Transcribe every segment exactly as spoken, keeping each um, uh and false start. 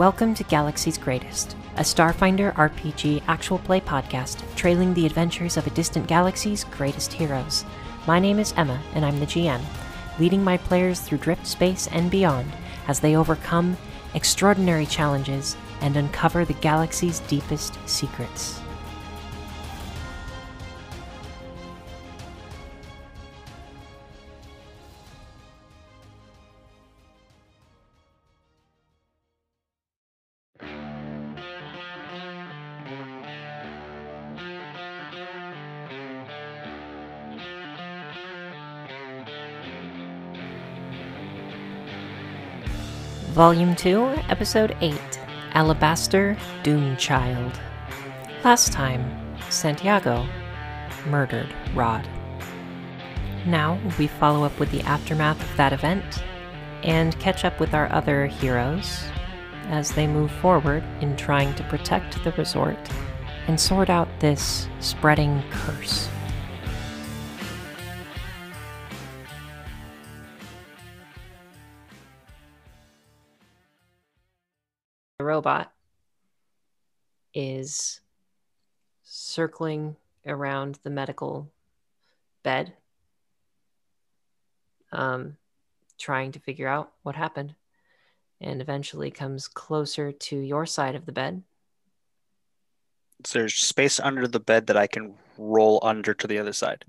Welcome to Galaxy's Greatest, a Starfinder R P G actual play podcast trailing the adventures of a distant galaxy's greatest heroes. My name is Emma, and I'm the G M, leading my players through drift space and beyond as they overcome extraordinary challenges and uncover the galaxy's deepest secrets. Volume two, Episode eight, Alabaster Doomchild. Last time, Santiago murdered Rod. Now, we follow up with the aftermath of that event and catch up with our other heroes as they move forward in trying to protect the resort and sort out this spreading curse. The robot is circling around the medical bed, um, trying to figure out what happened, and eventually comes closer to your side of the bed. Is there space under the bed that I can roll under to the other side?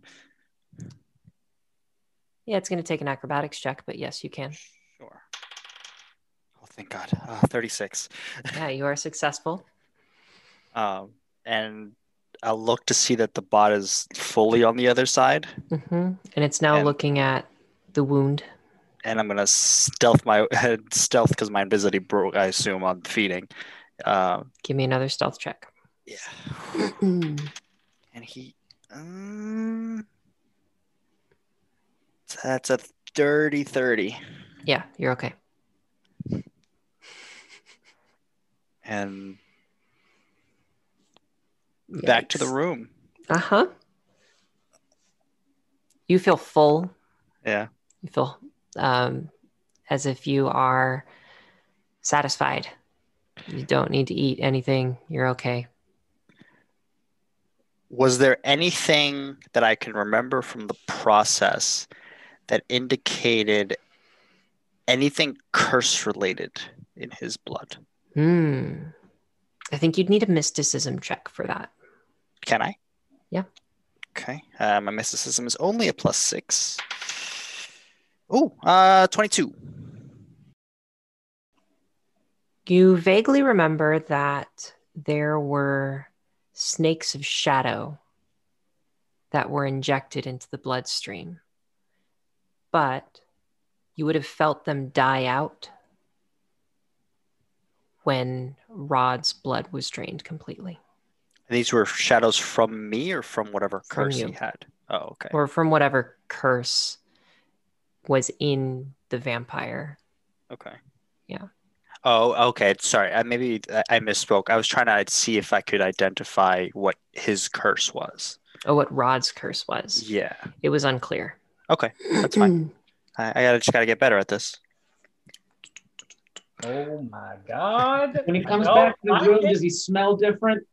Yeah, it's going to take an acrobatics check, but yes, you can. Sure. Oh, thank God. Uh, thirty-six. Yeah, you are successful. Um, and I'll look to see that the bot is fully on the other side. Mm-hmm. And it's now And- looking at the wound. And I'm gonna stealth my stealth because my invisibility broke, I assume, on feeding. Uh, Give me another stealth check. yeah. And he, um, that's a dirty thirty. Yeah, you're okay. And back to the Yikes. room. Uh-huh. You feel full. Yeah. You feel um, as if you are satisfied. You don't need to eat anything. You're okay. Was there anything that I can remember from the process that indicated anything curse related in his blood? Hmm. I think you'd need a mysticism check for that. Can I? Yeah. Okay. Uh, my mysticism is only a plus six. Oh, uh, twenty-two. You vaguely remember that there were snakes of shadow that were injected into the bloodstream, but you would have felt them die out when Rod's blood was drained completely. These were shadows from me or from whatever From curse you. he had? Oh, okay. Or from whatever curse was in the vampire. Okay. Yeah. Oh, okay. Sorry. I, maybe I, I misspoke. I was trying to see if I could identify what his curse was. Oh, what Rod's curse was. Yeah. It was unclear. Okay. That's fine. I, I gotta, just got to get better at this. Oh my God. When he comes No, back to the I room, didn't. does he smell different?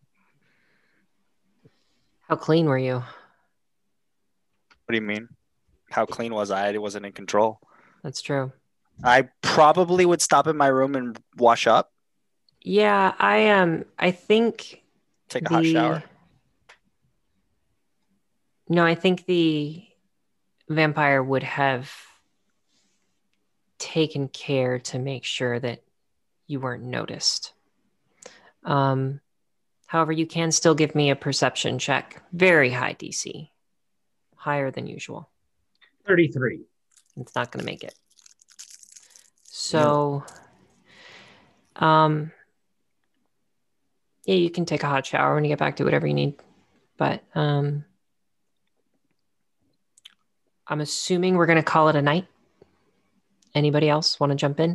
How clean were you? What do you mean? How clean was I? I wasn't in control. That's true. I probably would stop in my room and wash up, Yeah, I um I think take a the hot shower. No, I think the vampire would have taken care to make sure that you weren't noticed. Um, however, you can still give me a perception check. Very high D C. Higher than usual. thirty-three. It's not going to make it. So, um, yeah, you can take a hot shower when you get back to whatever you need. But um, I'm assuming we're going to call it a night. Anybody else want to jump in?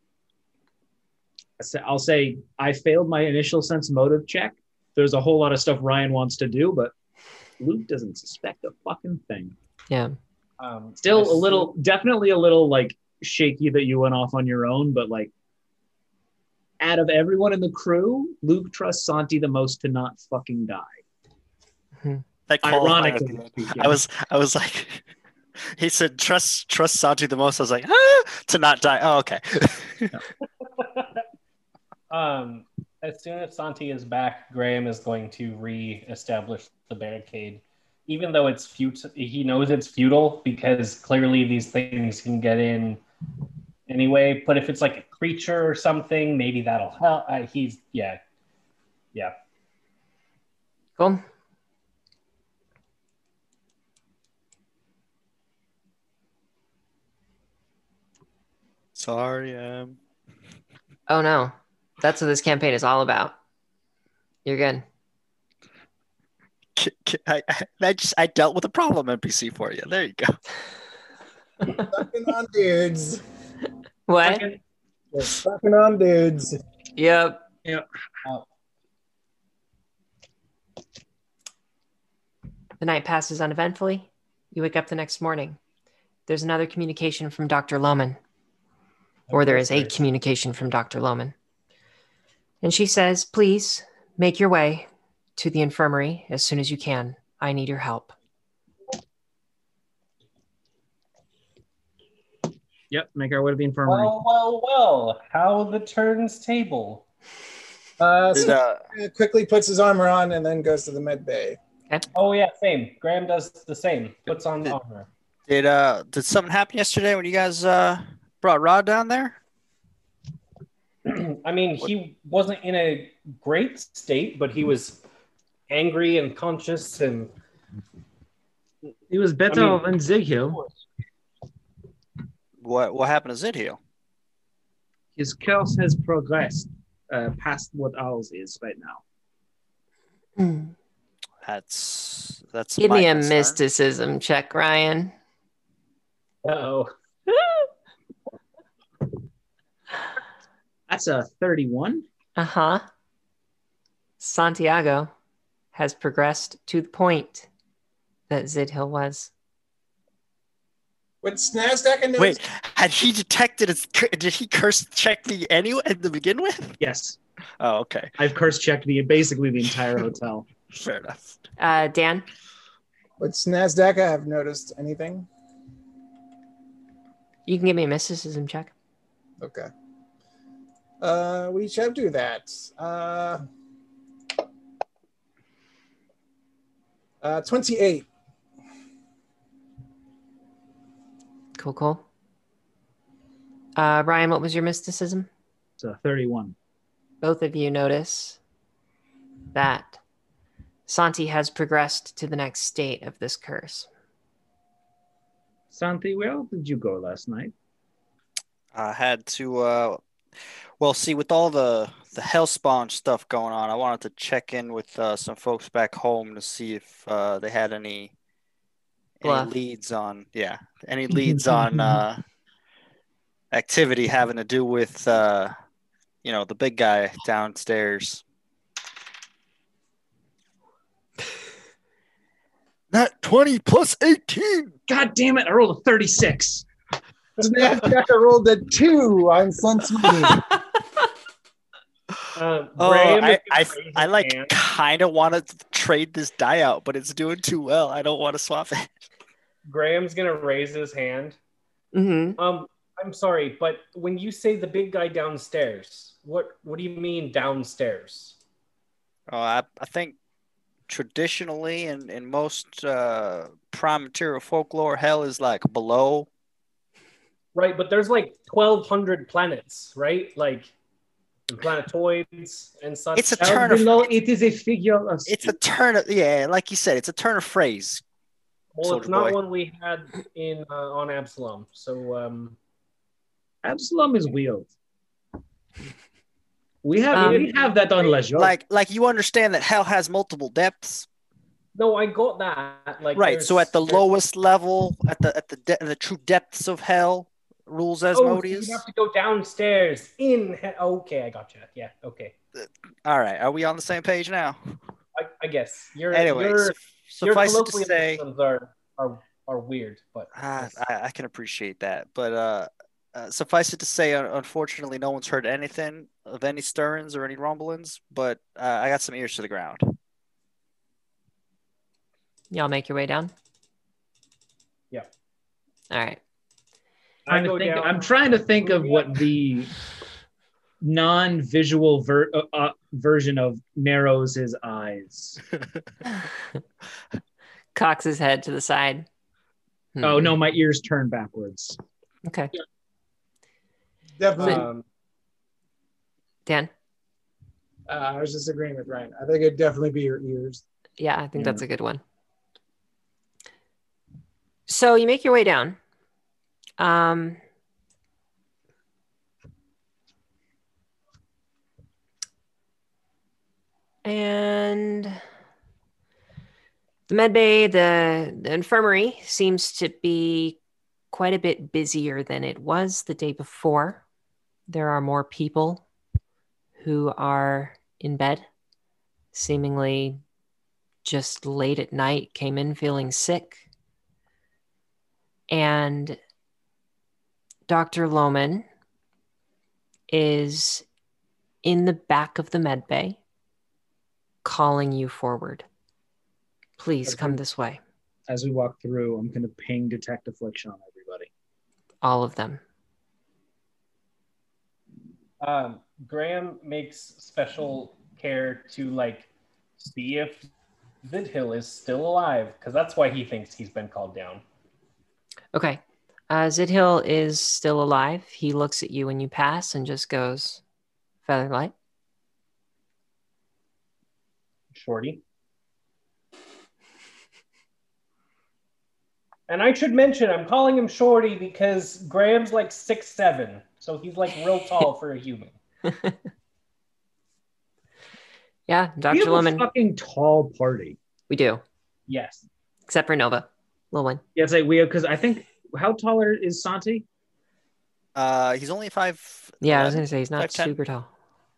I'll say I failed my initial sense motive check. There's a whole lot of stuff Ryan wants to do, but Luke doesn't suspect a fucking thing. Yeah. Um, Still I a little, definitely a little like shaky that you went off on your own, but like out of everyone in the crew, Luke trusts Santi the most to not fucking die. That qualified at the Ironically end. speaking. I was, I was like, he said, trust, trust Santi the most. I was like, ah, to not die. Oh, okay. um, as soon as Santi is back, Graham is going to re-establish the barricade, even though it's futile. He knows it's futile because clearly these things can get in anyway. But if it's like a creature or something, maybe that'll help. Uh, he's yeah, yeah. Cool. Sorry, um. Oh no, that's what this campaign is all about. You're good. I, I just I dealt with a problem N P C for you. There you go. Fucking on dudes. What? We're fucking on dudes. Yep. Yep. The night passes uneventfully. You wake up the next morning. There's another communication from Doctor Lohman. Or there is a communication from Doctor Lohman. And she says, please make your way to the infirmary as soon as you can. I need your help. Yep, make our way to the infirmary. Well, well, well. How the turns table. Uh, Did, so uh, he quickly puts his armor on and then goes to the med bay. Oh yeah, same. Graham does the same. Puts on the armor. did uh did something happen yesterday when you guys uh brought Rod down there? I mean, he wasn't in a great state, but he was angry and conscious, and He was better I mean- than Zighill. What what happened to Zidhiel? His curse has progressed uh, past what ours is right now. That's that's Give my me a concern. mysticism check, Ryan. uh-oh. That's a thirty-one. Uh-huh. Santiago has progressed to the point that Zidhill was. Would Snazdak and Wait, had he detected his did he curse check me anyway to begin with? Yes, Oh, okay. I've curse checked the basically the entire hotel. Fair enough. Uh, Dan? Would Snazdak have noticed anything? You can give me a mysticism check. Okay. Uh, we shall do that. Uh, uh, twenty-eight. Cool, cool. Uh, Ryan, what was your mysticism? It's a thirty-one. Both of you notice that Santi has progressed to the next state of this curse. Santi, where did you go last night? I had to uh well see with all the the hellspawn stuff going on, I wanted to check in with uh, some folks back home to see if uh, they had any Bluff. any leads on yeah any leads on uh activity having to do with uh you know the big guy downstairs. Not twenty plus eighteen. God damn it! I rolled a thirty-six. Snazdak rolled a two on Sense Meeting. Uh, Oh, Graham I, is I, gonna raise I his like hand. kind of want to trade this die out, but it's doing too well. I don't want to swap it. Graham's gonna raise his hand. Mm-hmm. Um, I'm sorry, but when you say the big guy downstairs, what what do you mean downstairs? Oh, I, I think traditionally in, in most uh, prime material folklore, hell is like below. Right, but there's like twelve hundred planets, right? Like and planetoids and such. It's a Down turn of below, it is a figure of it's a turn of yeah, like you said, it's a turn of phrase. well, it's Soldier not Boy. one we had in uh, on Absalom. So um, Absalom is weird. We have Um, we have that on Leisure. Like like you understand that hell has multiple depths, no, I got that. Like right? So there's- at the there's- lowest level, at the at the de- the true depths of hell, rules Oh, so Asmodeus. you have to go downstairs in. He- okay, I got you. Yeah, okay. All right, are we on the same page now? I, I guess your Anyway, your, su- your suffice it to colloquialisms say, are, are are weird, but ah, I, I can appreciate that. But uh, uh, suffice it to say, un- unfortunately, no one's heard anything of any stirrings or any rumblings, but uh, I got some ears to the ground. Y'all make your way down? Yeah. All right. Trying I to go think, down. I'm trying to think of what the non-visual ver- uh, uh, version of narrows his eyes. Cocks his head to the side. Oh Hmm. no, my ears turn backwards. Okay. Definitely. Um, Dan? Uh, I was just agreeing with Ryan. I think it'd definitely be your ears. Yeah, I think Yeah. that's a good one. So you make your way down. Um, and the med bay, the, the infirmary seems to be quite a bit busier than it was the day before. There are more people who are in bed, seemingly just late at night, came in feeling sick. And Doctor Lohman is in the back of the med bay calling you forward. Please Okay. come this way. As we walk through, I'm going to ping detect affliction on everybody. All of them. um, Graham makes special care to like see if Zidhill is still alive, because that's why he thinks he's been called down. Okay. Uh, Zidhill is still alive. He looks at you when you pass and just goes, Featherlight. Shorty. And I should mention, I'm calling him Shorty because Graham's like six seven, so he's like real tall for a human. Yeah, We Doctor have a Lohman. fucking tall party. We do, Yes. except for Nova. Little one. Yeah, it's like we have, because I think, how tall are- is Santi? Uh, he's only five. Yeah, I was going to say he's not five ten. super tall.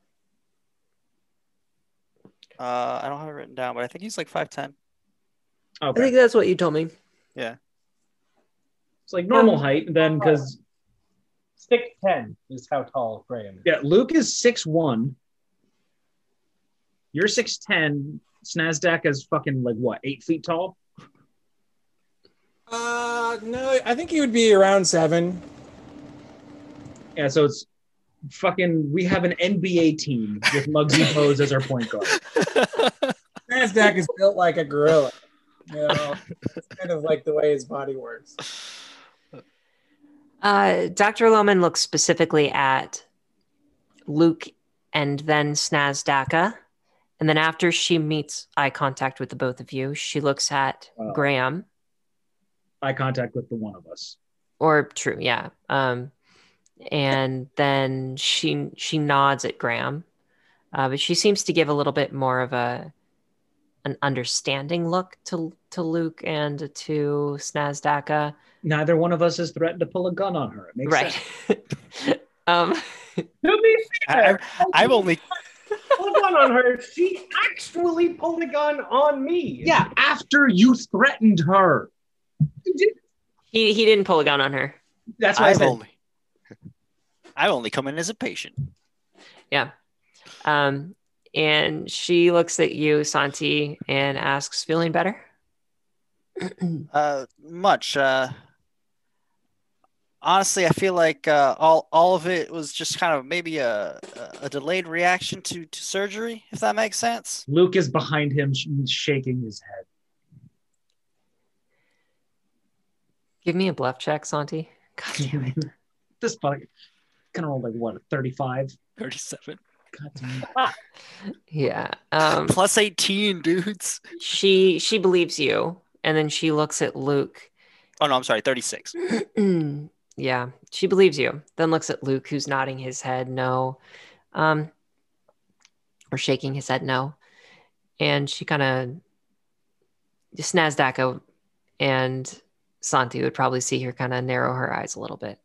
Uh, I don't have it written down, but I think he's like five ten. Okay. I think that's what you told me. Yeah. It's like normal Um, height then, because six ten is how tall Graham is. yeah, Luke is six one. You're six ten. Snazdak is fucking like what, eight feet tall? Uh, no, I think he would be around seven. Yeah, so it's fucking. We have an N B A team with Muggsy Bogues as our point guard. Nasdaq is built like a gorilla. You know, it's kind of like the way his body works. Uh, Doctor Lohman looks specifically at Luke and then Snazdaka. And then after she meets eye contact with the both of you, she looks at Wow. Graham. Eye contact with the one of us. Or true, yeah. Um, and then she she nods at Graham. Uh, but she seems to give a little bit more of a an understanding look to to Luke and to Snazdaka. Neither one of us has threatened to pull a gun on her. It makes Right. sense. um, To be fair, I, I've only pulled a gun on her. She actually pulled a gun on me. Yeah, after you threatened her. he he didn't pull a gun on her. That's what I I've said. only I've only come in as a patient. Yeah. Um, and she looks at you, Santi, and asks, feeling better? Uh, much. Uh, honestly, I feel like uh, all all of it was just kind of maybe a a delayed reaction to to surgery, if that makes sense. Luke is behind him, sh- shaking his head. Give me a bluff check, Santi. God damn it. This fucking gonna roll like what, a thirty-five? Thirty-seven God damn it. Yeah. Um, plus eighteen, dudes. she she believes you, and then she looks at Luke. Oh no, I'm sorry, thirty-six. Yeah, she believes you. Then looks at Luke, who's nodding his head no, um, or shaking his head no, and she kind of Snazdaka and Santi would probably see her kind of narrow her eyes a little bit.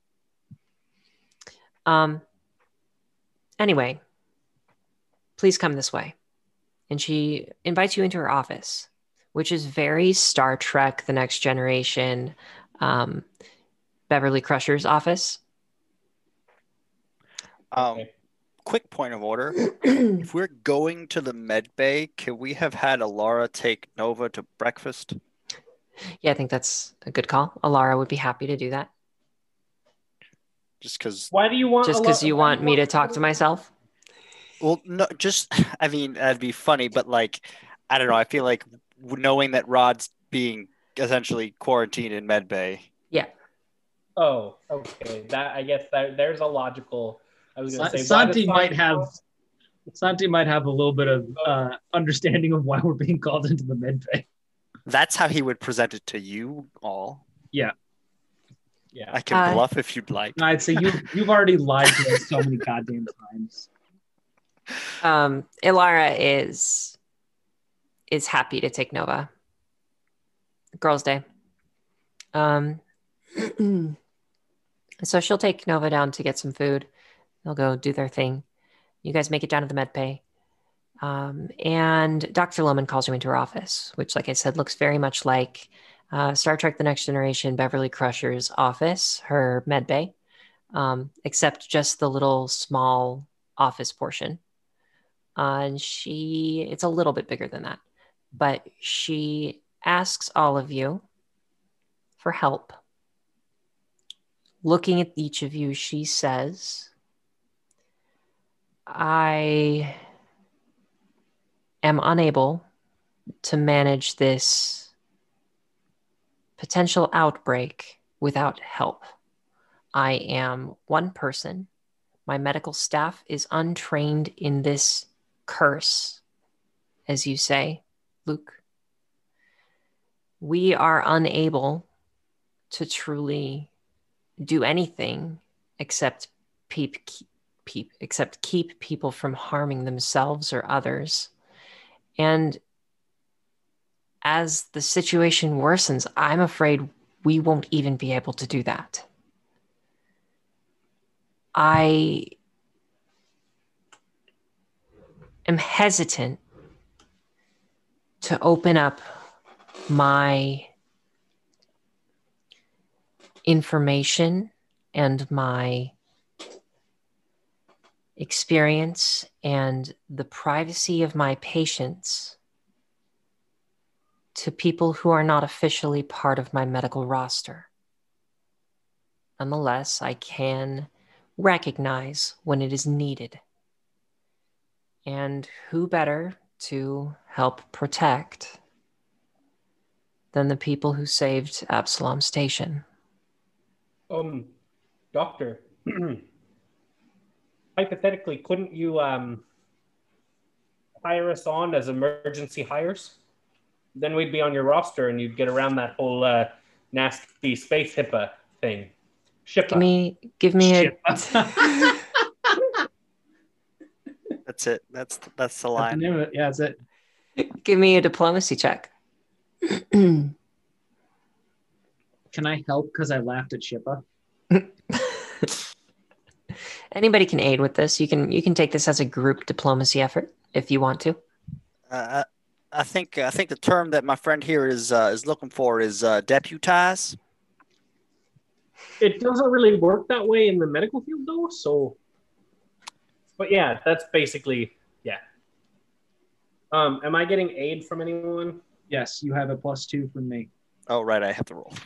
Um. Anyway, please come this way. And she invites you into her office, which is very Star Trek, The Next Generation, um, Beverly Crusher's office. Um, Okay. quick point of order. If we're going to the med bay, can we have had Alara take Nova to breakfast? Yeah, I think that's a good call. Alara would be happy to do that. Just because. Why do you want? Just a because lot- you why do want me to talk to myself? Well, no, just I mean that'd be funny, but like I don't know. I feel like knowing that Rod's being essentially quarantined in med bay. Yeah. Oh, okay. That I guess that there's a logical. I was going to say Santi why might does have Santi might have a little bit of uh, understanding of why we're being called into the med bay. That's how he would present it to you all. Yeah. Yeah. I can Uh, bluff if you'd like. I'd say you you've already lied to us so many goddamn times. Um, Ilara is is happy to take Nova. Girls' Day. Um, so she'll take Nova down to get some food. They'll go do their thing. You guys make it down to the med bay. Um, and Doctor Lohman calls you into her office, which, like I said, looks very much like uh, Star Trek The Next Generation Beverly Crusher's office, her med bay, um, except just the little small office portion. Uh, and she, it's a little bit bigger than that, but she asks all of you for help. Looking at each of you, she says, I am unable to manage this potential outbreak without help. I am one person. My medical staff is untrained in this curse, as you say, Luke. We are unable to truly do anything except peep, keep, peep, except keep people from harming themselves or others. And as the situation worsens, I'm afraid we won't even be able to do that. I am hesitant to open up my information and my experience and the privacy of my patients to people who are not officially part of my medical roster. Nonetheless, I can recognize when it is needed. And who better to help protect than the people who saved Absalom Station? Um, doctor. Hypothetically, couldn't you um hire us on as emergency hires? Then we'd be on your roster, and you'd get around that whole uh, nasty space HIPAA thing. Shippa. Give me, give me Shit. a. That's it. That's that's the That's the line. name of it. Yeah, that's it. Give me a diplomacy check. Can I help because I laughed at Shippa? Anybody can aid with this. You can you can take this as a group diplomacy effort if you want to. Uh, I I think I think the term that my friend here is uh, is looking for is uh, deputize. It doesn't really work that way in the medical field, though. So, but yeah, that's basically yeah. Um, am I getting aid from anyone? Yes, you have a plus two from me. Oh right, I have to roll.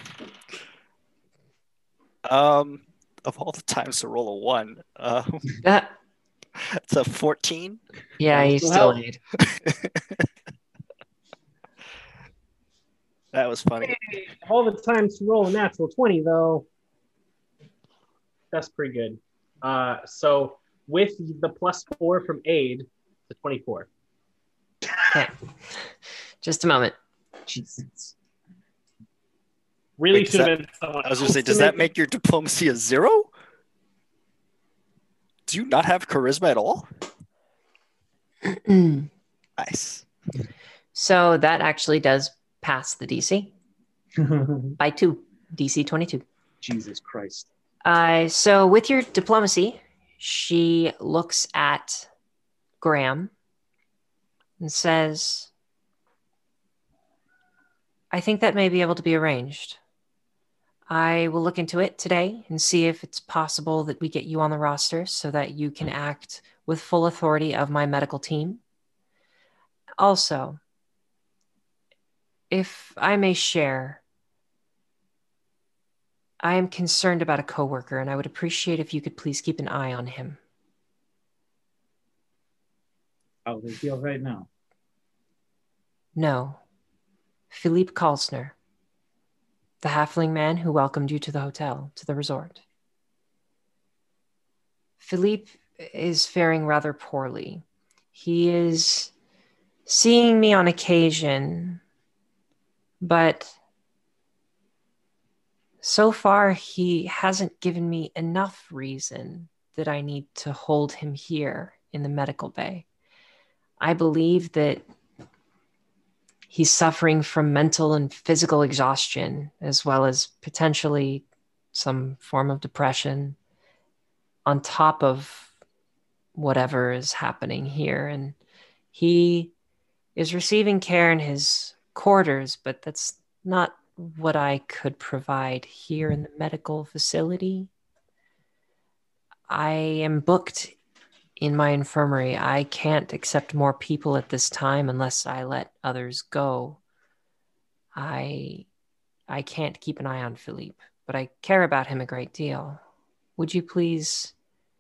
Um, of all the times to roll a one, um, Uh, it's a fourteen. yeah, That'll you still still help. aid. That was funny. Hey, all the times to roll a natural twenty, though. That's pretty good. Uh, so with the plus four from aid, the twenty-four. Okay. Just a moment. Jesus. Really Wait, does should have that- been someone I was else gonna say, to does that it. make your diplomacy a zero? Do you not have charisma at all? Nice. So that actually does pass the D C by two, D C twenty-two. Jesus Christ. Uh, so with your diplomacy, she looks at Graham and says, I think that may be able to be arranged. I will look into it today and see if it's possible that we get you on the roster so that you can act with full authority of my medical team. Also, if I may share, I am concerned about a coworker, and I would appreciate if you could please keep an eye on him. How do you feel right now? No. Philippe Kalsner, the halfling man who welcomed you to the hotel, to the resort. Philippe is faring rather poorly. He is seeing me on occasion, but so far he hasn't given me enough reason that I need to hold him here in the medical bay. I believe that he's suffering from mental and physical exhaustion, as well as potentially some form of depression on top of whatever is happening here. And he is receiving care in his quarters, but that's not what I could provide here in the medical facility. I am booked in my infirmary. I can't accept more people at this time unless I let others go. I I can't keep an eye on Philippe, but I care about him a great deal. Would you please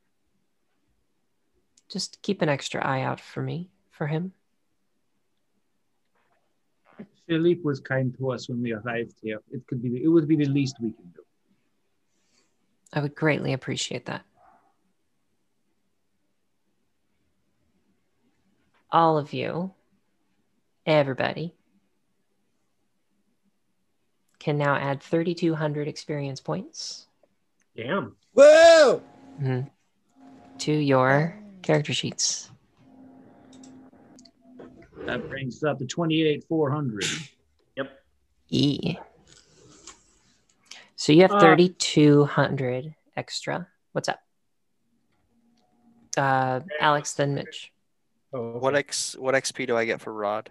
just keep an extra eye out for me, for him? Philippe was kind to us when we arrived here. It could be. It would be the least we can do. I would greatly appreciate that. All of you, everybody, can now add thirty-two hundred experience points. Damn. Whoa! Mm-hmm. To your character sheets. That brings us up to twenty-eight four hundred. Yep. E. So you have Uh, thirty-two hundred extra. What's up? Uh, Alex, then Mitch. Oh, okay. What X what X P do I get for Rod?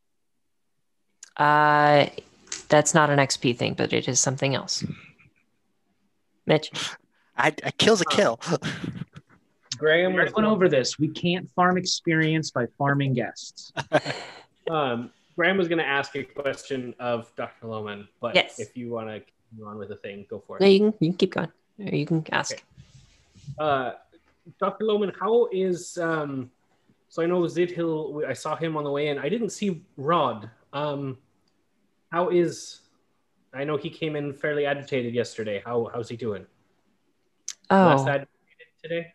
Uh, that's not an X P thing, but it is something else. Mitch. I, I kills a kill. Graham We already was went over this. We can't farm experience by farming guests. um, Graham was going to ask a question of Doctor Lohman, but Yes. if you want to continue on with the thing, go for it. No, you can you can keep going. Or you can ask. Okay. Uh, Doctor Lohman, how is um? So I know Zidhill. I saw him on the way in. I didn't see Rod. Um, how is? I know he came in fairly agitated yesterday. How how's he doing? Less Oh, agitated today.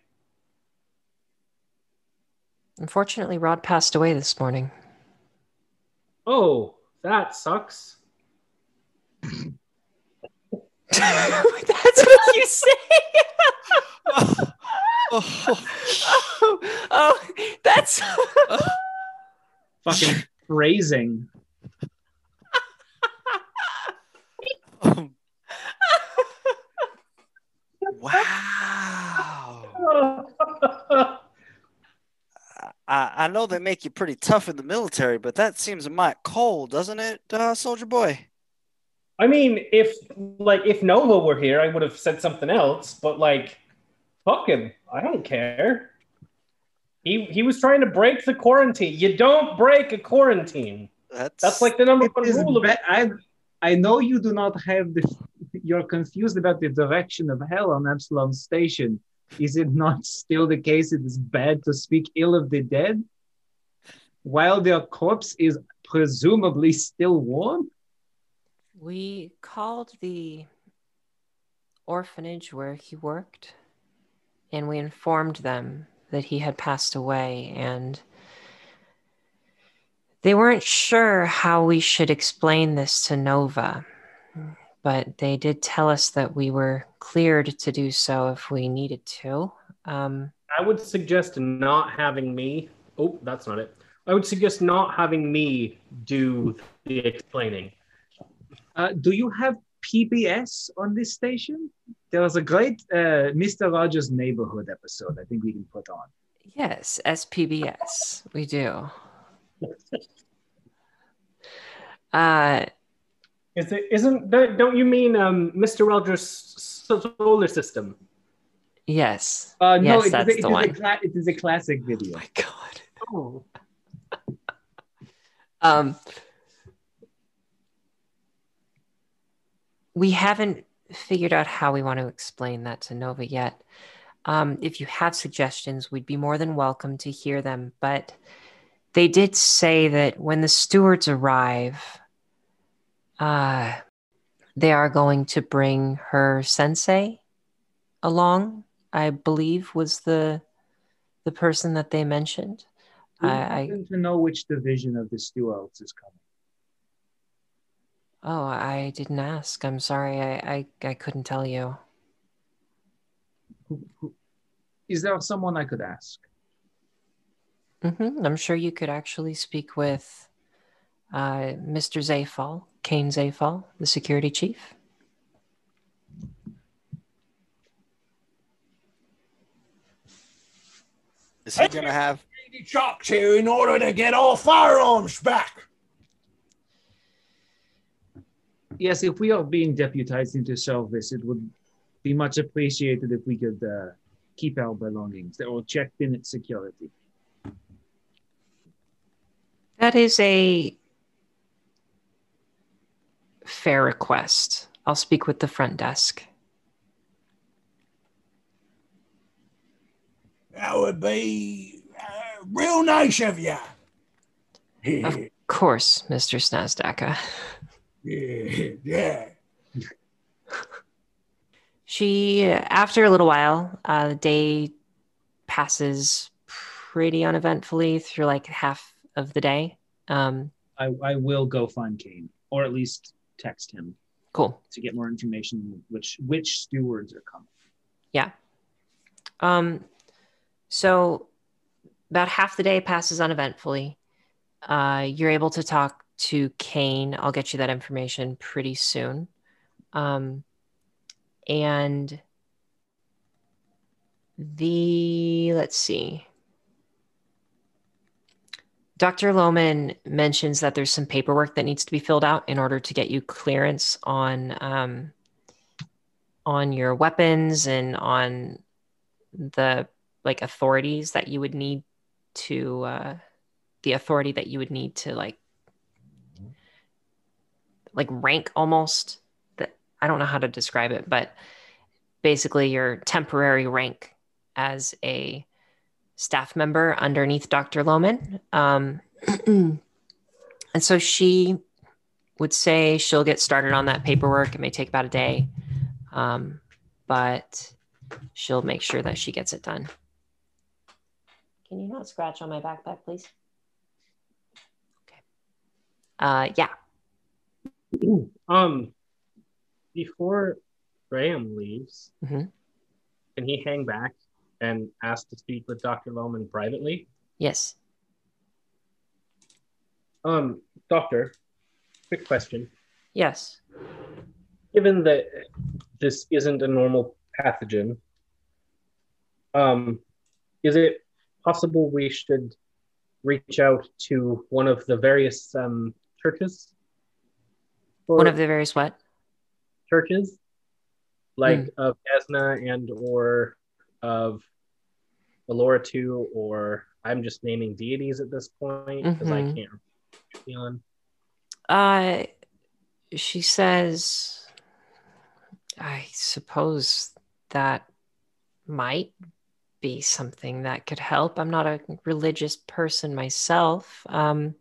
unfortunately, Rod passed away this morning. Oh, that sucks. That's what you say. Oh. oh, oh, that's Fucking phrasing. Um, wow. I, I know they make you pretty tough in the military, but that seems a mite cold, doesn't it, uh, soldier boy? I mean, if like if Nova were here, I would have said something else. But like, fuck him. I don't care. He he was trying to break the quarantine. You don't break a quarantine. That's That's like the number It one is rule of be- I, I know you do not have the. You're confused about the direction of hell on Epsilon Station. Is it not still the case it is bad to speak ill of the dead while their corpse is presumably still warm? We called the orphanage where he worked, and we informed them that he had passed away, and they weren't sure how we should explain this to Nova, but they did tell us that we were cleared to do so if we needed to. Um, I would suggest not having me. Oh, that's not it. I would suggest not having me do the explaining. Uh, do you have P B S on this station? There was a great uh, Mister Rogers' Neighborhood episode I think we can put on. yes, S P B S, we do. Uh, Is it? Isn't? Don't you mean um, Mister Welger's solar system? Yes. Uh, no, yes, it, that's is, a, it, the is one. a cla- it is a classic video. Oh my God. Oh. Um, we haven't figured out how we want to explain that to Nova yet. Um, if you have suggestions, we'd be more than welcome to hear them. But they did say that when the stewards arrive, uh, they are going to bring her sensei along, I believe was the the person that they mentioned. Do you I, I happen to know which division of the stewards is coming? oh, I didn't ask. I'm sorry. I I, I couldn't tell you. Who, who, is there someone I could ask? Mm-hmm. I'm sure you could actually speak with uh, Mister Zayfall, Kane Zayfall, the security chief. Is he gonna have? Chucks here in order to get all firearms back. Yes, if we are being deputized into service, it would be much appreciated if we could uh, keep our belongings. They were checked in at security. That is a fair request. I'll speak with the front desk. That would be uh, real nice of you. Of course, Mister Snazdaka. Yeah, yeah. She, after a little while, uh, the day passes pretty uneventfully through like half of the day. Um, I, I will go find Kane, or at least text him cool. to get more information which which stewards are coming. Yeah. Um, so about half the day passes uneventfully. Uh, you're able to talk to Kane. I'll get you that information pretty soon. Um, and the, let's see. Doctor Lohman mentions that there's some paperwork that needs to be filled out in order to get you clearance on um, on your weapons and on the like authorities that you would need to uh, the authority that you would need to like like rank almost. That I don't know how to describe it, but basically your temporary rank as a staff member underneath Doctor Lohman. Um, and so she would say she'll get started on that paperwork. It may take about a day, um, but she'll make sure that she gets it done. Can you not scratch on my backpack, please? Okay. Uh, yeah. Um, before Graham leaves, Mm-hmm. can he hang back and ask to speak with Doctor Lohman privately? Yes. Um, Doctor, quick question. Yes. Given that this isn't a normal pathogen, um, is it possible we should reach out to one of the various um, churches? One of the various what? Churches, like Mm. of Esna and or of Aloratu, or I'm just naming deities at this point because I Mhm. can't remember. Uh, she says, I suppose that might be something that could help. I'm not a religious person myself. Um,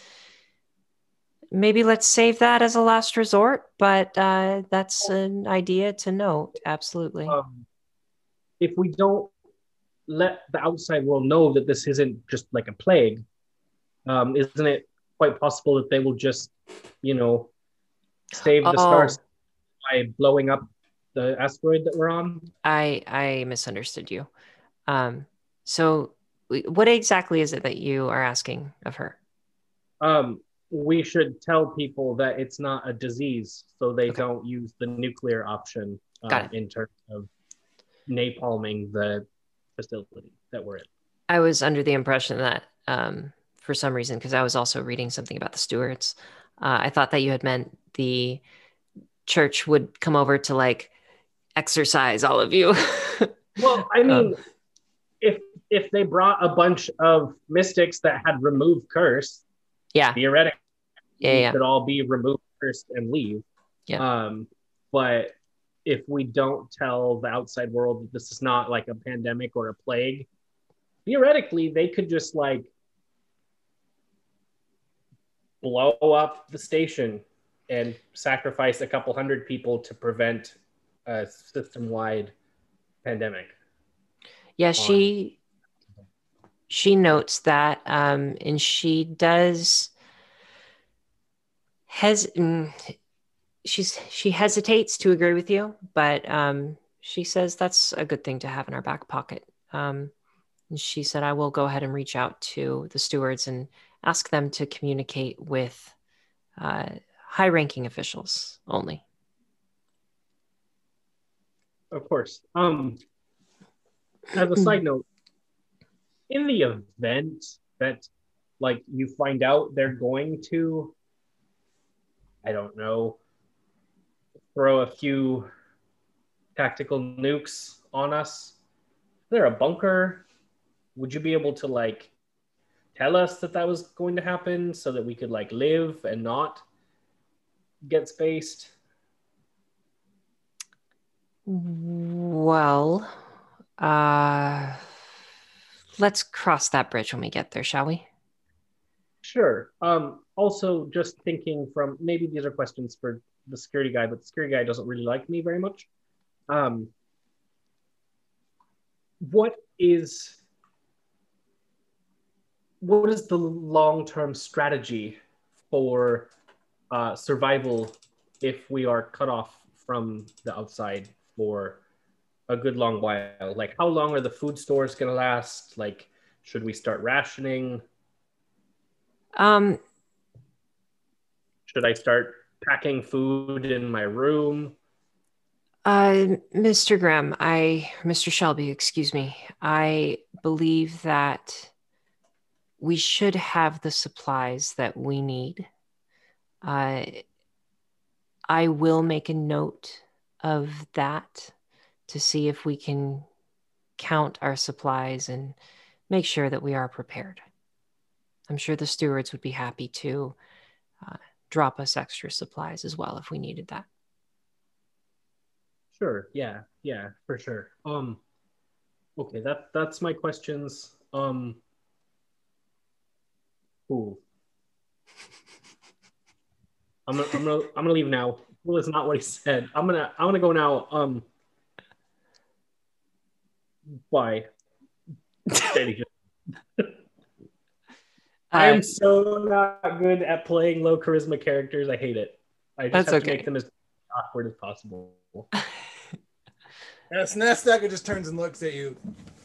maybe let's save that as a last resort, but uh, that's an idea to note. Absolutely. Um, if we don't let the outside world know that this isn't just like a plague, um, isn't it quite possible that they will just, you know, save the Oh. stars by blowing up the asteroid that we're on? I I misunderstood you. Um, so what exactly is it that you are asking of her? Um, we should tell people that it's not a disease, so they Okay. don't use the nuclear option Got um, it. in terms of napalming the facility that we're in. I was under the impression that um, for some reason, because I was also reading something about the stewards, Uh, I thought that you had meant the church would come over to like exorcise all of you. Well, I mean, Um, if if they brought a bunch of mystics that had removed curse, yeah, theoretically, yeah, we yeah, could all be removed cursed and leave. yeah. Um, but if we don't tell the outside world that this is not like a pandemic or a plague, theoretically, they could just like blow up the station and sacrifice a couple hundred people to prevent a system-wide pandemic. Yeah, on- she she notes that, um, and she does has mm, she's she hesitates to agree with you, but um, she says that's a good thing to have in our back pocket. Um, and she said, "I will go ahead and reach out to the stewards and ask them to communicate with uh, high-ranking officials only." Of course. Um, as a side note, in the event that like you find out they're going to, I don't know, throw a few tactical nukes on us, is there a bunker? Would you be able to like tell us that that was going to happen so that we could like live and not get spaced? Well, uh, let's cross that bridge when we get there, shall we? Sure. Um, also, just thinking from maybe these are questions for the security guy, but the security guy doesn't really like me very much. Um, what is what is the long-term strategy for uh, survival if we are cut off from the outside for a good long while? Like, how long are the food stores going to last? Like, should we start rationing? Um, Should I start packing food in my room? uh, Mister Graham, I, Mister Shelby, excuse me, I believe that we should have the supplies that we need. Uh, I will make a note of that to see if we can count our supplies and make sure that we are prepared. I'm sure the stewards would be happy to uh, drop us extra supplies as well if we needed that. Sure. Yeah. Yeah. For sure. Um. Okay. That that's my questions. Um. Cool. I'm gonna I'm gonna I'm gonna leave now. Well, it's not what he said. I'm gonna I'm gonna go now. Um. Bye. Steady. I am so not good at playing low charisma characters. I hate it. I just That's have to okay. make them as awkward as possible. Yeah, Snapstacker just turns and looks at you.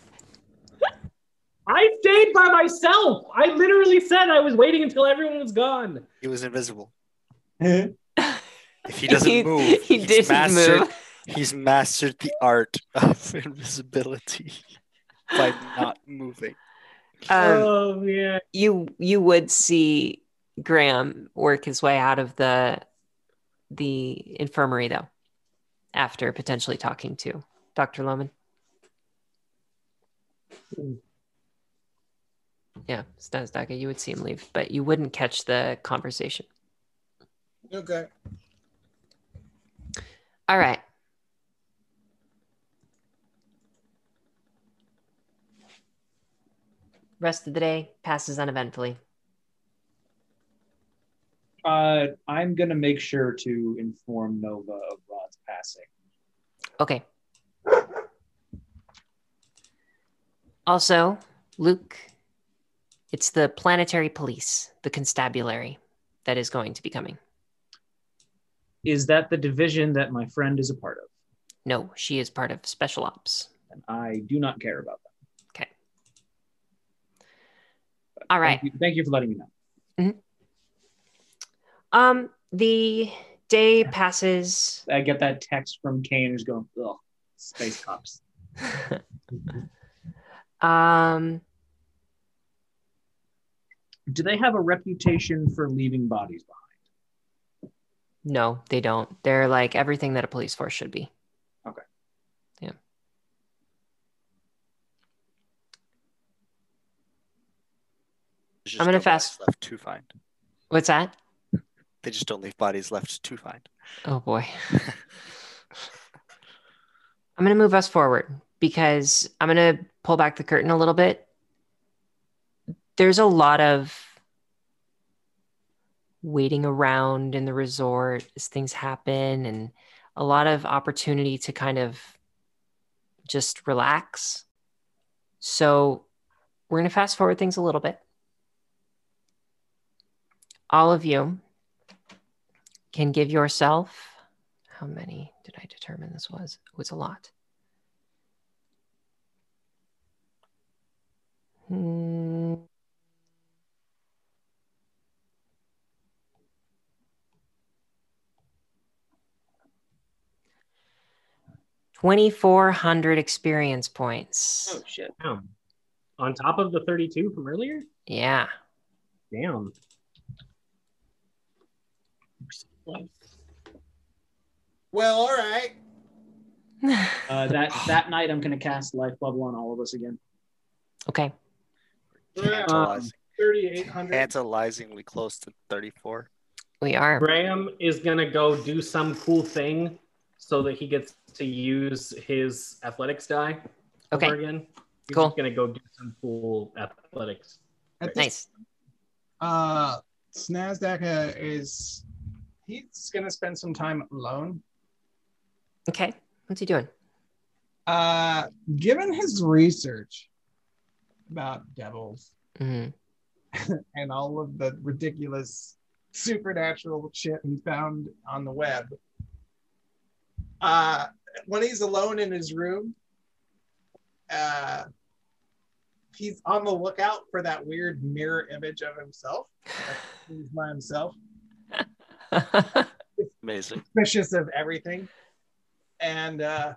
I stayed by myself. I literally said I was waiting until everyone was gone. He was invisible. If he doesn't He- move, he he's didn't mastered, move. He's mastered the art of invisibility by not moving. Um, oh man. you you would see Graham work his way out of the the infirmary though, after potentially talking to Doctor Lohman. Yeah, Stazdaka, you would see him leave, but you wouldn't catch the conversation. Okay. All right. Rest of the day passes uneventfully. Uh, I'm gonna make sure to inform Nova of Rod's passing. Okay. Also, Luke, it's the planetary police, the constabulary, that is going to be coming. Is that the division that my friend is a part of? No, she is part of special ops. And I do not care about that. Okay. All right. Thank you, thank you for letting me know. Um, the day passes. I get that text from Kane who's going, ugh, space cops. um, Do they have a reputation for leaving bodies behind? No, they don't. They're like everything that a police force should be. Okay. Yeah. There's I'm just gonna no fast- bodies left to find. What's that? They just don't leave bodies left to find. Oh boy. I'm going to move us forward because I'm going to pull back the curtain a little bit. There's a lot of waiting around in the resort as things happen and a lot of opportunity to kind of just relax. So we're going to fast forward things a little bit. All of you can give yourself, how many did I determine this was? It was a lot. Hmm. twenty-four hundred experience points. Oh shit. Damn. On top of the thirty-two from earlier? Yeah. Damn. Well, all right. Uh, that that night, I'm gonna cast Life Bubble on all of us again. Okay. Tantalizing. thirty-eight hundred. Tantalizingly close to thirty-four. We are. Graham is gonna go do some cool thing so that he gets to use his athletics die Okay. over again. He's Cool. just gonna go do some cool athletics. At this, Nice. uh, Snazdak uh, is he's gonna spend some time alone. Okay. What's he doing? Uh, given his research about devils hmm and all of the ridiculous supernatural shit he found on the web, uh, when he's alone in his room, uh, he's on the lookout for that weird mirror image of himself. He's by himself, Amazing. suspicious of everything. And uh,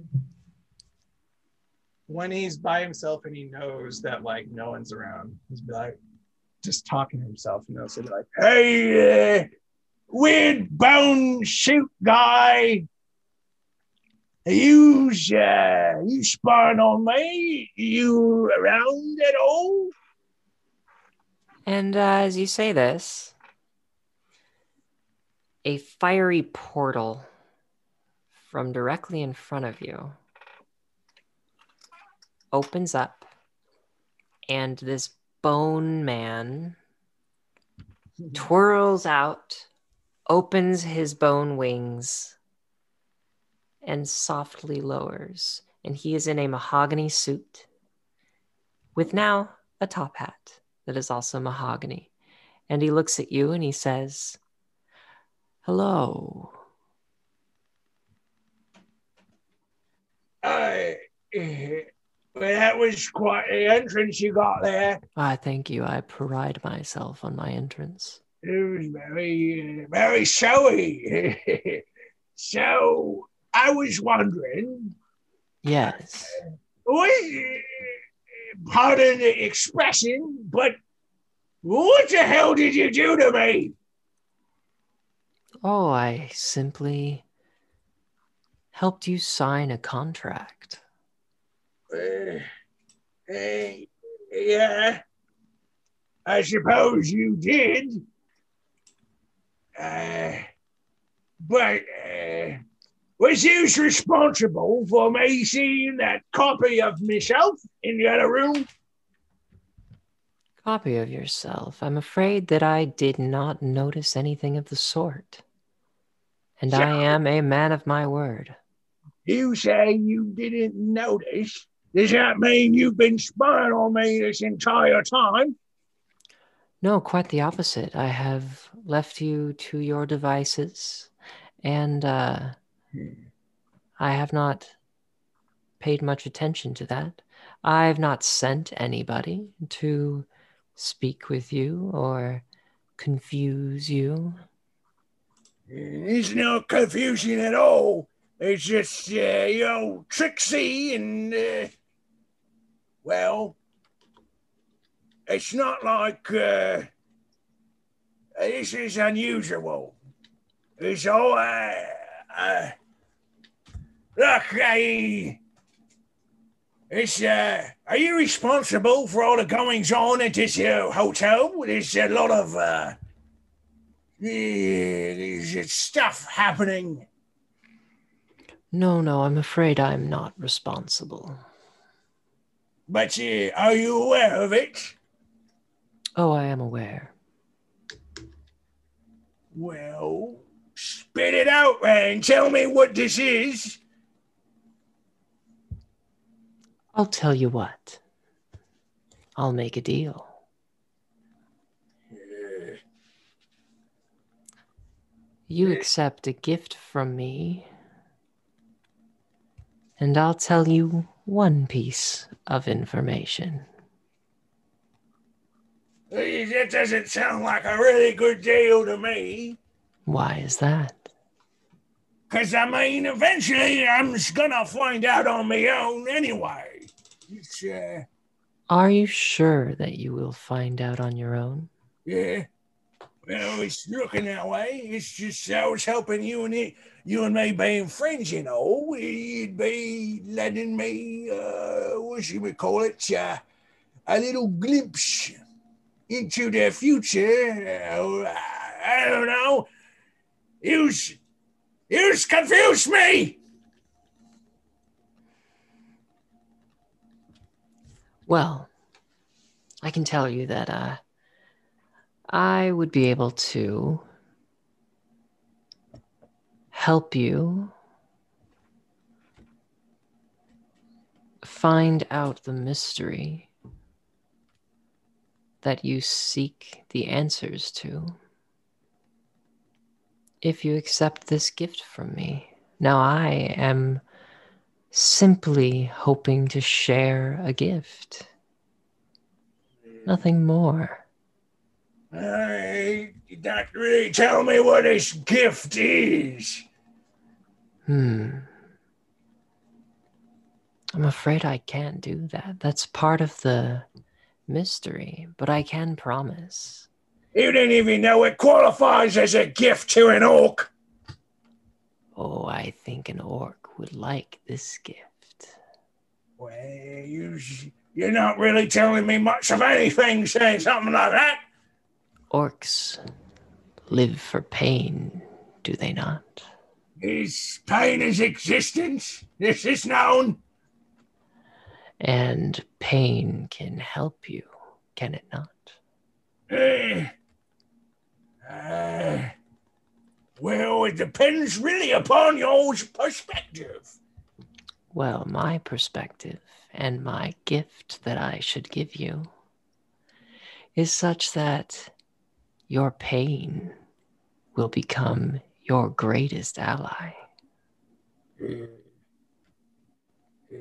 when he's by himself and he knows that like no one's around, he's be like just talking to himself, you know, so be like, "Hey, uh, weird bone shoot guy, you uh, you spying on me? You around at all?" And uh, as you say this, a fiery portal from directly in front of you opens up, and this bone man twirls out, opens his bone wings, and softly lowers. And he is in a mahogany suit with now a top hat that is also mahogany. And he looks at you and he says, "Hello." Uh, well, that was quite the entrance you got there. I thank you. I pride myself on my entrance. It was very, uh, very showy. So I was wondering, Yes. what, pardon the expression, but what the hell did you do to me? Oh, I simply helped you sign a contract. Uh, uh, yeah, I suppose you did. Uh, but uh, was you responsible for me seeing that copy of myself in the other room? Copy of yourself. I'm afraid that I did not notice anything of the sort. And I am a man of my word. You say you didn't notice. Does that mean you've been spying on me this entire time? No, quite the opposite. I have left you to your devices, and uh, I have not paid much attention to that. I've not sent anybody to speak with you or confuse you. It's not confusing at all. It's just, uh, you know, tricksy and, uh, well, it's not like, uh, this is unusual. It's all, uh, uh, look, I, it's, uh, are you responsible for all the goings on at this uh, hotel? There's a lot of, uh, there's stuff happening. No, no, I'm afraid I'm not responsible. But uh, are you aware of it? Oh, I am aware. Well, spit it out and tell me what this is. I'll tell you what. I'll make a deal. Uh, You accept a gift from me, and I'll tell you one piece of information. that doesn't sound like a really good deal to me. Why is that? Because, I mean, eventually I'm just going to find out on my own anyway. It's, uh, Are you sure that you will find out on your own? yeah. Well, it's looking that way. It's just I was helping you and it, you and me being friends, you know. You'd be letting me, uh, what should we call it, uh, a little glimpse into the future. Uh, I don't know. You, you confused me. Well, I can tell you that uh, I would be able to help you find out the mystery that you seek the answers to if you accept this gift from me. Now, I am simply hoping to share a gift. Nothing more. Uh, you not really tell me what this gift is. Hmm. I'm afraid I can't do that. That's part of the mystery, but I can promise. You didn't even know it qualifies as a gift to an orc. Oh, I think an orc would like this gift. Well, you, you're not really telling me much of anything saying something like that. Orcs live for pain, do they not? Is pain is existence? This is known. And pain can help you, can it not? Uh, uh, well, it depends really upon your perspective. Well, my perspective and my gift that I should give you is such that your pain will become your greatest ally. Uh, uh,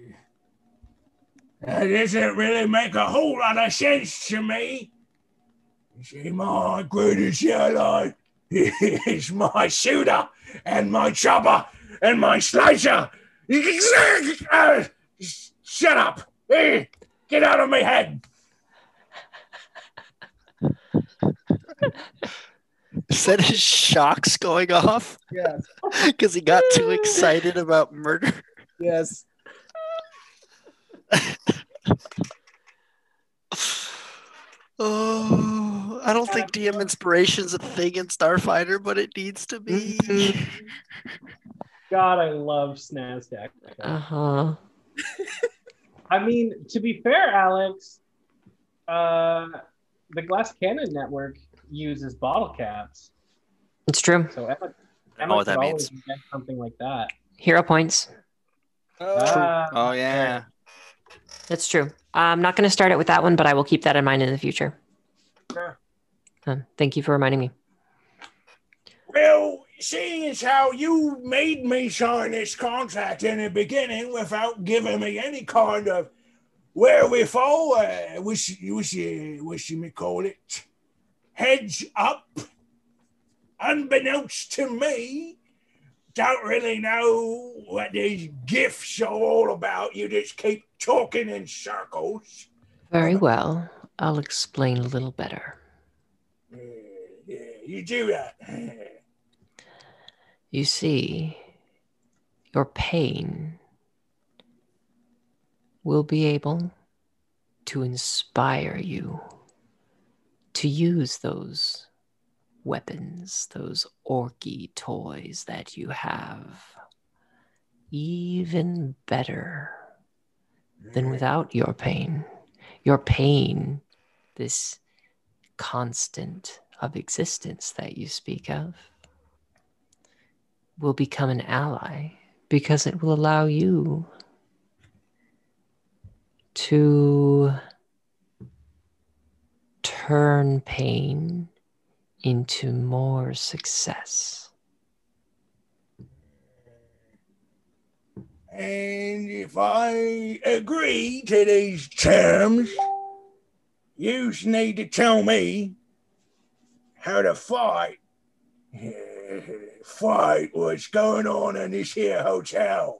that doesn't really make a whole lot of sense to me. You see, my greatest ally is my shooter and my chopper and my slicer. Uh, shut up. Hey, get out of my head. Is that his shocks going off? Yes. Because he got too excited about murder. Yes. Oh, I don't think D M inspiration's a thing in Starfighter, but it needs to be. God, I love Snazdak. Uh-huh. I mean, to be fair, Alex, uh, the Glass Cannon Network uses bottle caps. It's true. So Emma, I know Emma what that could means. always invent something like that. Hero points. Ah, Oh, yeah. That's true. I'm not going to start it with that one, but I will keep that in mind in the future. Sure. Uh, thank you for reminding me. Well, seeing as how you made me sign this contract in the beginning without giving me any kind of wherewithal, uh, wish, wish, wish you may call it, heads up, unbeknownst to me, don't really know what these gifts are all about. You just keep talking in circles. Very well. I'll explain a little better. Uh, yeah, you do that. You see, your pain will be able to inspire you to use those weapons, those orky toys that you have, even better than without your pain. Your pain, this constant of existence that you speak of, will become an ally because it will allow you to turn pain into more success. And if I agree to these terms, you need to tell me how to fight. Fight what's going on in this here hotel.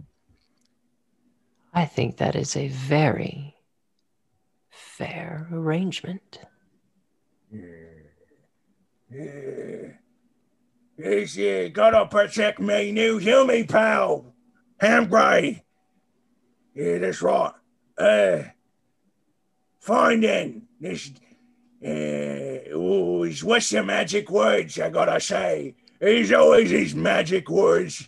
I think that is a very fair arrangement. Yeah. Yeah. Yes, yeah, gotta protect me, new human pal. Hamgray. Yeah, that's right. Uh, finding this. Uh, ooh, what's the magic words I gotta say? There's always these magic words.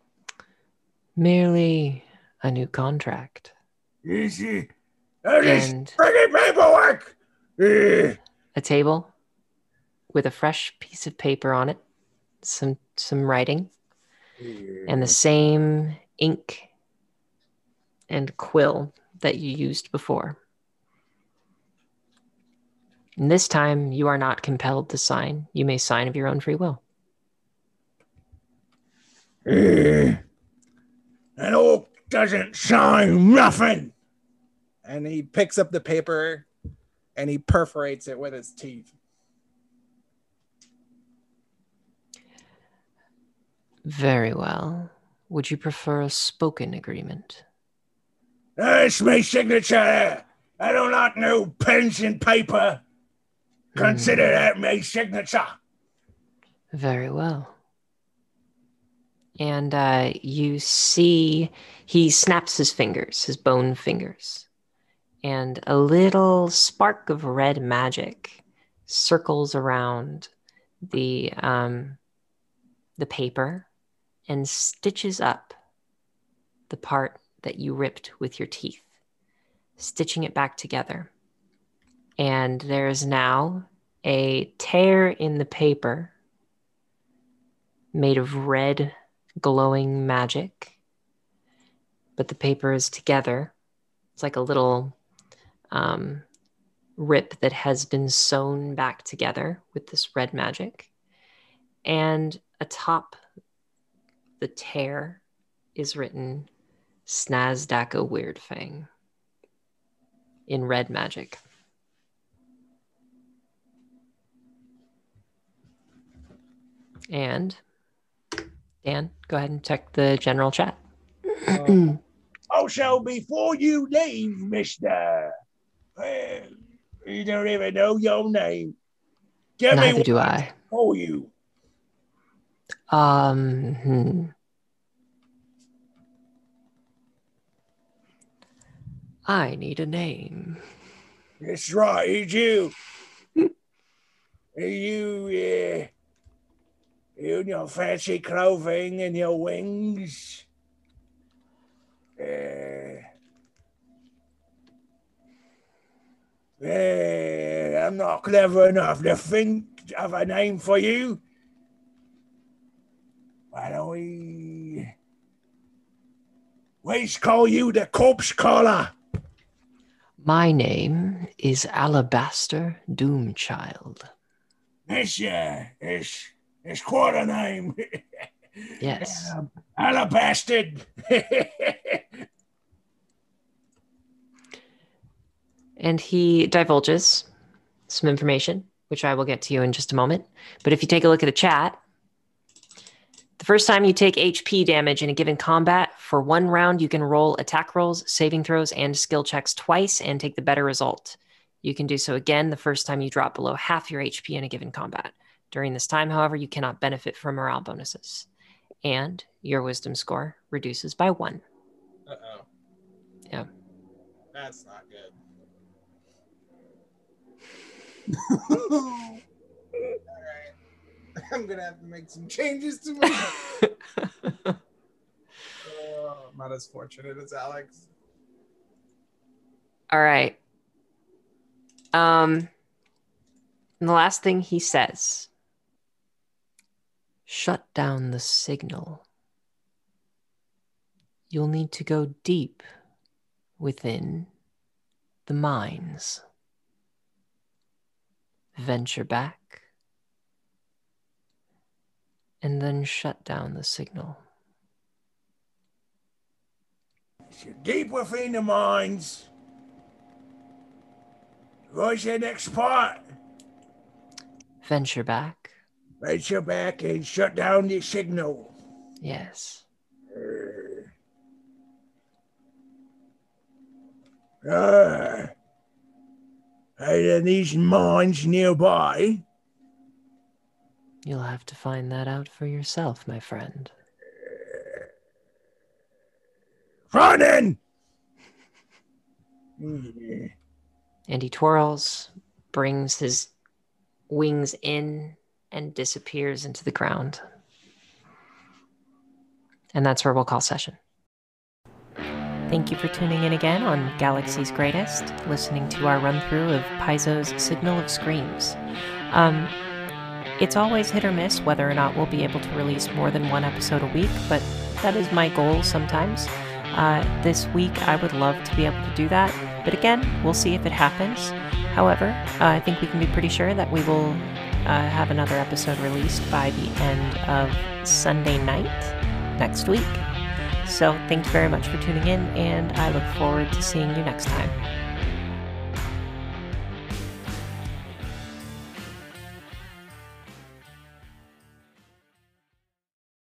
Merely a new contract. Is it? Oh, this And friggin' paperwork! Uh, a table with a fresh piece of paper on it, some some writing, and the same ink and quill that you used before. And this time, you are not compelled to sign. You may sign of your own free will. uh, and Oak doesn't sign nothing. And he picks up the paper and he perforates it with his teeth. Very well. Would you prefer a spoken agreement? That's my signature. I do not know pens and paper. Consider Mm. that my signature. Very well. And uh, you see he snaps his fingers, his bone fingers, and a little spark of red magic circles around the um, the paper and stitches up the part that you ripped with your teeth, stitching it back together. And there is now a tear in the paper made of red glowing magic, but the paper is together. It's like a little um, rip that has been sewn back together with this red magic. And atop the tear is written Snazdaka Weirdfang in red magic. And Dan, go ahead and check the general chat. Uh, Also, before you leave, mister, well, you don't even know your name. Give Neither me do what I. call you. Um, hmm. I need a name. That's right, it's you. you, uh, you in your fancy clothing and your wings. Uh, uh, I'm not clever enough to think of a name for you. Why don't we... Let's call you the Corpse Caller. My name is Alabaster Doomchild. It's, uh, it's, it's quite a name. Yes. Um, Alabaster. And he divulges some information, which I will get to you in just a moment. But if you take a look at the chat, the first time you take H P damage in a given combat, for one round, you can roll attack rolls, saving throws, and skill checks twice and take the better result. You can do so again the first time you drop below half your H P in a given combat. During this time, however, you cannot benefit from morale bonuses. and your wisdom score reduces by one. Uh-oh. Yeah. That's not good. All right. I'm going to have to make some changes to my... Oh, I'm not as fortunate as Alex. All right. Um, and the last thing he says, shut down the signal. You'll need to go deep within the mines. Venture back, and then shut down the signal. Deep within the mines. What's the next part? Venture back. Venture back and shut down the signal. Yes. Uh, are there these mines nearby? You'll have to find that out for yourself, my friend. Running! And he twirls, brings his wings in, and disappears into the ground. And that's where we'll call session. Thank you for tuning in again on Galaxy's Greatest, listening to our run-through of Paizo's Signal of Screams. Um, it's always hit or miss whether or not we'll be able to release more than one episode a week, but that is my goal sometimes. Uh, this week, I would love to be able to do that, but again, we'll see if it happens. However, uh, I think we can be pretty sure that we will uh, have another episode released by the end of Sunday night next week. So thank you very much for tuning in, and I look forward to seeing you next time.